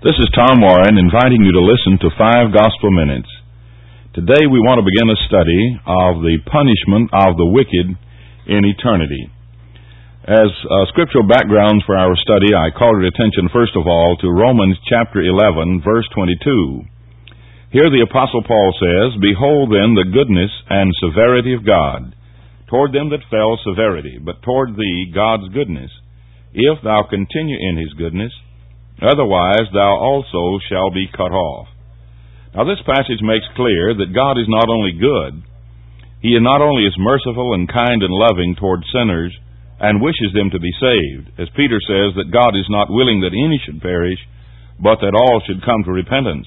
This is Tom Warren inviting you to listen to 5 Gospel Minutes. Today we want to begin a study of the punishment of the wicked in eternity. As scriptural backgrounds for our study, I call your attention first of all to Romans chapter 11, verse 22. Here the Apostle Paul says, "Behold then the goodness and severity of God. Toward them that fell severity, but toward thee God's goodness, if thou continue in his goodness, otherwise thou also shall be cut off." Now this passage makes clear that God is not only good, He not only is merciful and kind and loving toward sinners and wishes them to be saved, as Peter says that God is not willing that any should perish, but that all should come to repentance.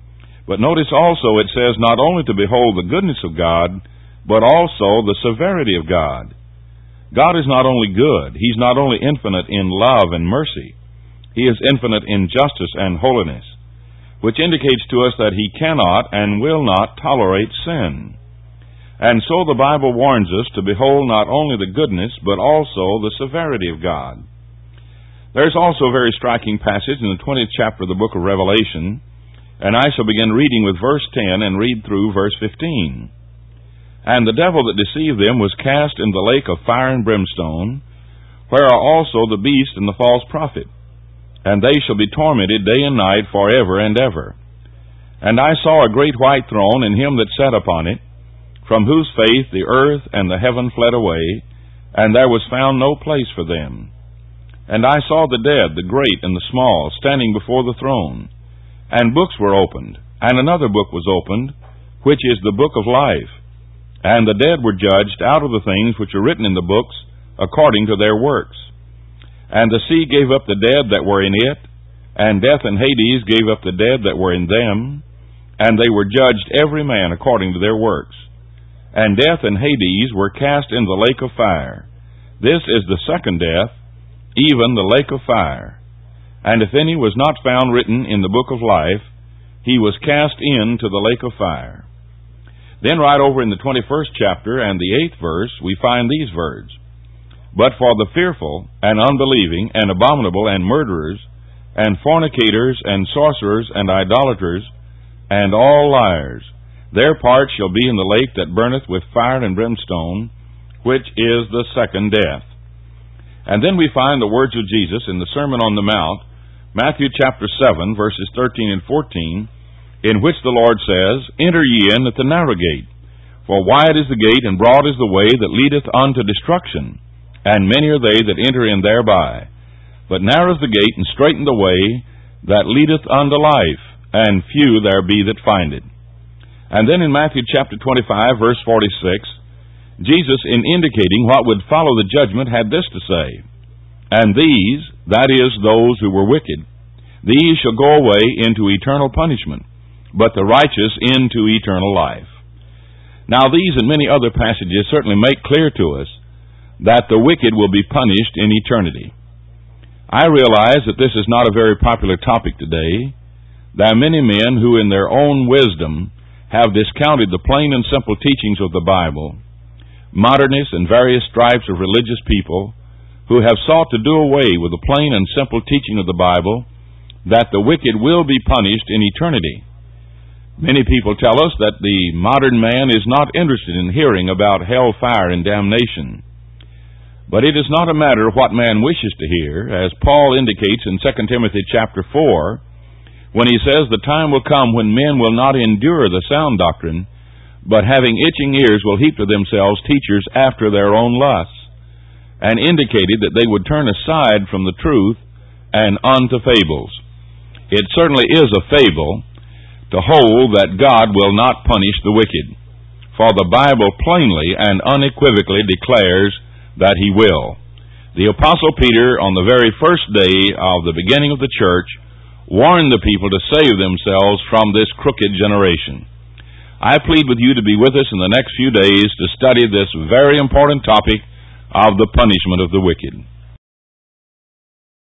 But notice also it says not only to behold the goodness of God, but also the severity of God. God is not only good, He's not only infinite in love and mercy, He is infinite in justice and holiness, which indicates to us that He cannot and will not tolerate sin. And so the Bible warns us to behold not only the goodness, but also the severity of God. There's also a very striking passage in the 20th chapter of the book of Revelation, and I shall begin reading with verse 10 and read through verse 15. "And the devil that deceived them was cast in the lake of fire and brimstone, where are also the beast and the false prophet. And they shall be tormented day and night forever and ever. And I saw a great white throne, and him that sat upon it, from whose face the earth and the heaven fled away, and there was found no place for them. And I saw the dead, the great and the small, standing before the throne. And books were opened, and another book was opened, which is the book of life. And the dead were judged out of the things which are written in the books, according to their works. And the sea gave up the dead that were in it, and death and Hades gave up the dead that were in them, and they were judged every man according to their works. And death and Hades were cast in the lake of fire. This is the second death, even the lake of fire. And if any was not found written in the book of life, he was cast into the lake of fire." Then right over in the 21st chapter and the 8th verse, we find these words, "But for the fearful and unbelieving and abominable and murderers and fornicators and sorcerers and idolaters and all liars, their part shall be in the lake that burneth with fire and brimstone, which is the second death." And then we find the words of Jesus in the Sermon on the Mount, Matthew chapter 7, verses 13 and 14, in which the Lord says, "Enter ye in at the narrow gate, for wide is the gate and broad is the way that leadeth unto destruction, and many are they that enter in thereby. But narrow is the gate and straiten the way that leadeth unto life, and few there be that find it." And then in Matthew chapter 25, verse 46, Jesus, in indicating what would follow the judgment, had this to say, "And these, that is, those who were wicked, these shall go away into eternal punishment, but the righteous into eternal life." Now these and many other passages certainly make clear to us that the wicked will be punished in eternity. I realize that this is not a very popular topic today. There are many men who in their own wisdom have discounted the plain and simple teachings of the Bible, modernists and various stripes of religious people who have sought to do away with the plain and simple teaching of the Bible that the wicked will be punished in eternity. Many people tell us that the modern man is not interested in hearing about hellfire and damnation. But it is not a matter of what man wishes to hear, as Paul indicates in 2 Timothy chapter 4, when he says the time will come when men will not endure the sound doctrine, but having itching ears will heap to themselves teachers after their own lusts, and indicated that they would turn aside from the truth and unto fables. It certainly is a fable to hold that God will not punish the wicked, for the Bible plainly and unequivocally declares that He will. The Apostle Peter, on the very first day of the beginning of the church, warned the people to save themselves from this crooked generation. I plead with you to be with us in the next few days to study this very important topic of the punishment of the wicked.